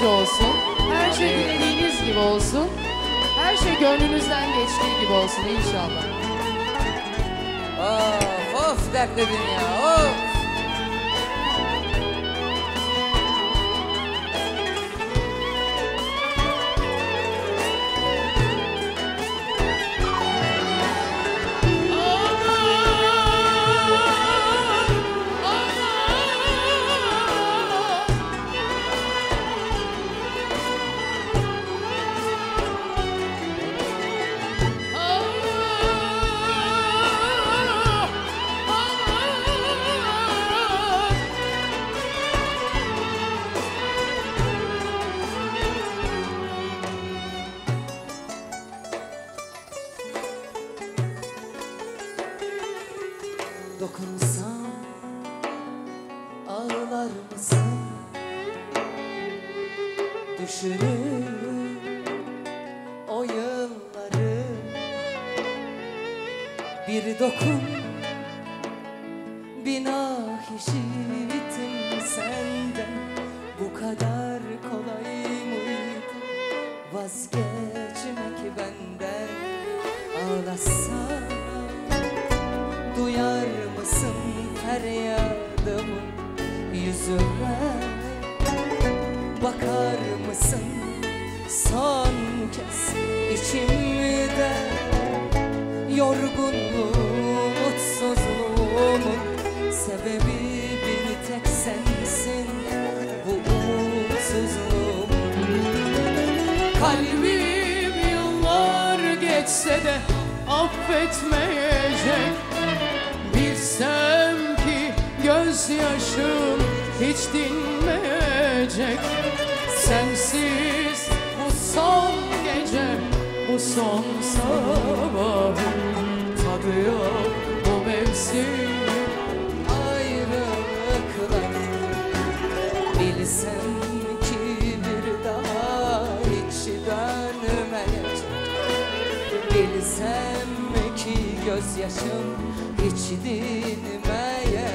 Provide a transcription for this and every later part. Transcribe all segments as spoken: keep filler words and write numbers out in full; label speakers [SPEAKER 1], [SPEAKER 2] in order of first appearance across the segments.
[SPEAKER 1] geçmiş olsun. Her şey dilediğiniz gibi olsun. Her şey gönlünüzden geçtiği gibi olsun inşallah.
[SPEAKER 2] Of of dertli dünya of.
[SPEAKER 3] Dokunsam ağlar mısın? Düşünür o yılları. Bir dokun, bir nah işittim senden. Bu kadar kolay mıydı vazgeçmek benden? Ağlasam duyar mısın feryadımı? Yüzüme bakar mısın son kez? İçimde yorgunluğum, mutsuzluğumun sebebi bir tek sensin. Bu umutsuzluğum.
[SPEAKER 1] Kalbim yıllar geçse de affetmeyecek. Bilsem ki gözyaşım hiç dinmeyecek. Sensiz bu son gece, bu son sabahın tadı yok bu mevsim.
[SPEAKER 3] Ayrılıklar bilsem ki bir daha hiç dönmeyecek. Bilsem ki gözyaşım hiç dinmeyecek.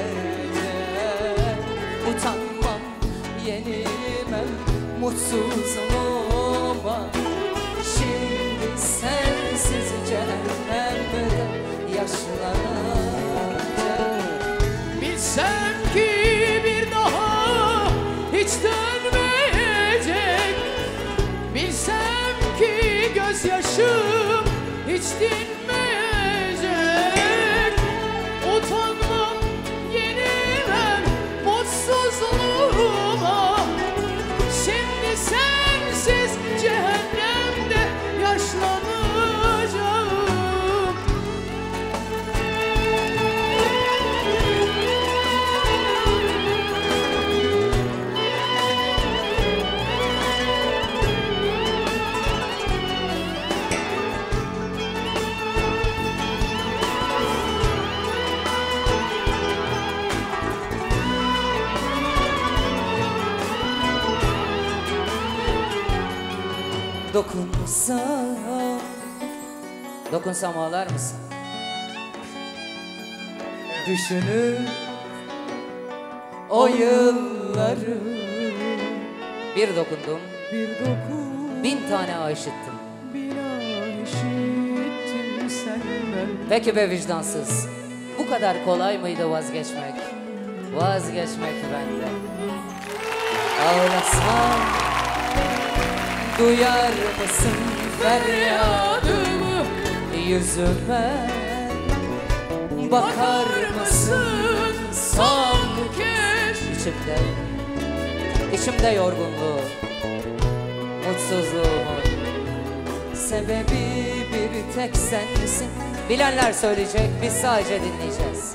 [SPEAKER 3] Utanmam, yenilmem mutsuzluğuma. Şimdi sensiz cehennemde yaşlanacak.
[SPEAKER 1] Bilsem ki bir daha hiç dönmeyecek. Bilsem ki gözyaşım hiç dinmeyecek. Utanmam, yenilmem mutsuzluğuma. Şimdi sensiz cehennemde yaşlanacağım.
[SPEAKER 3] Dokunsam,
[SPEAKER 2] Dokunsam ağlar mısın?
[SPEAKER 3] düşünür o yılları.
[SPEAKER 2] Bir dokundum,
[SPEAKER 3] Bir dokun,
[SPEAKER 2] bin tane aşıttım.
[SPEAKER 3] bir an işittim senden.
[SPEAKER 2] Peki be vicdansız, bu kadar kolay mıydı vazgeçmek? Vazgeçmek benden.
[SPEAKER 3] Ağlasam duyar mısın feryadımı? Yüzüme bakar mısın son kez?
[SPEAKER 2] İçimde, içimde yorgunluğu, mutsuzluğumu
[SPEAKER 3] Sebebi bir tek sensin.
[SPEAKER 2] bilenler söyleyecek, biz sadece dinleyeceğiz.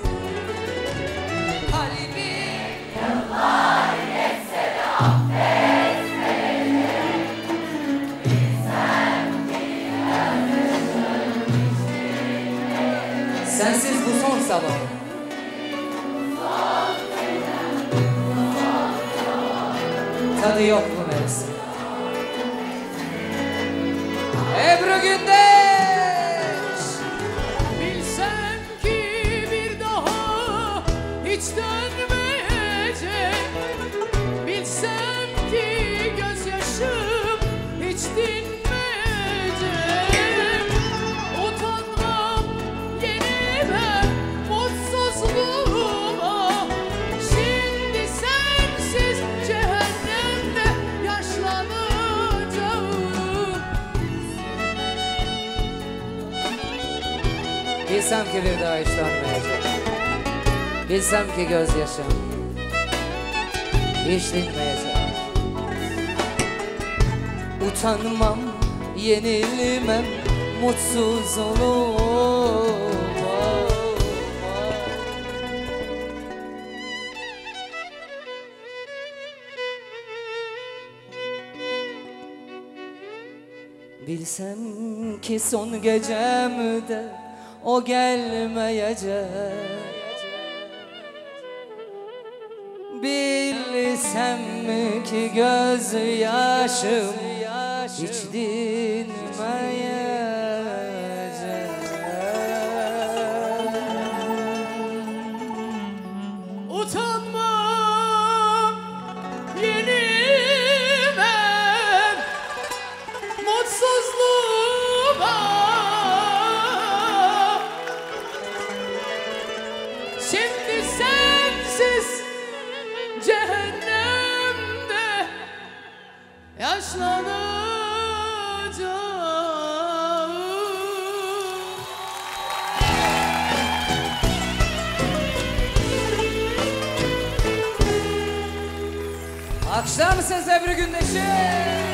[SPEAKER 2] Sensiz bu son sabah. Tadı yok bu mevsim. Ebru Gündeş.
[SPEAKER 1] Bilsem ki bir daha hiç dönmeyecek. Bilsem ki gözyaşım dinmeyecek. Utanmam yenilmem mutsuzluğuma. Şimdi sensiz cehennemde yaşlanacağım.
[SPEAKER 2] Bilsem ki bir daha hiç dönmeyecek. Bilsem ki gözyaşım hiç dinmeyecek.
[SPEAKER 3] Utanmam, yenilmem, mutsuz olmam. Bilsem ki son gecemde o gelmeyecek. Bilsem ki gözyaşım hiç dinmeyecek.
[SPEAKER 1] Utanmam, yenilmem mutsuzluğuma. Şimdi sensiz cehennemde yaşlanacağım.
[SPEAKER 2] Akşamsız Ebru Gündeş'im.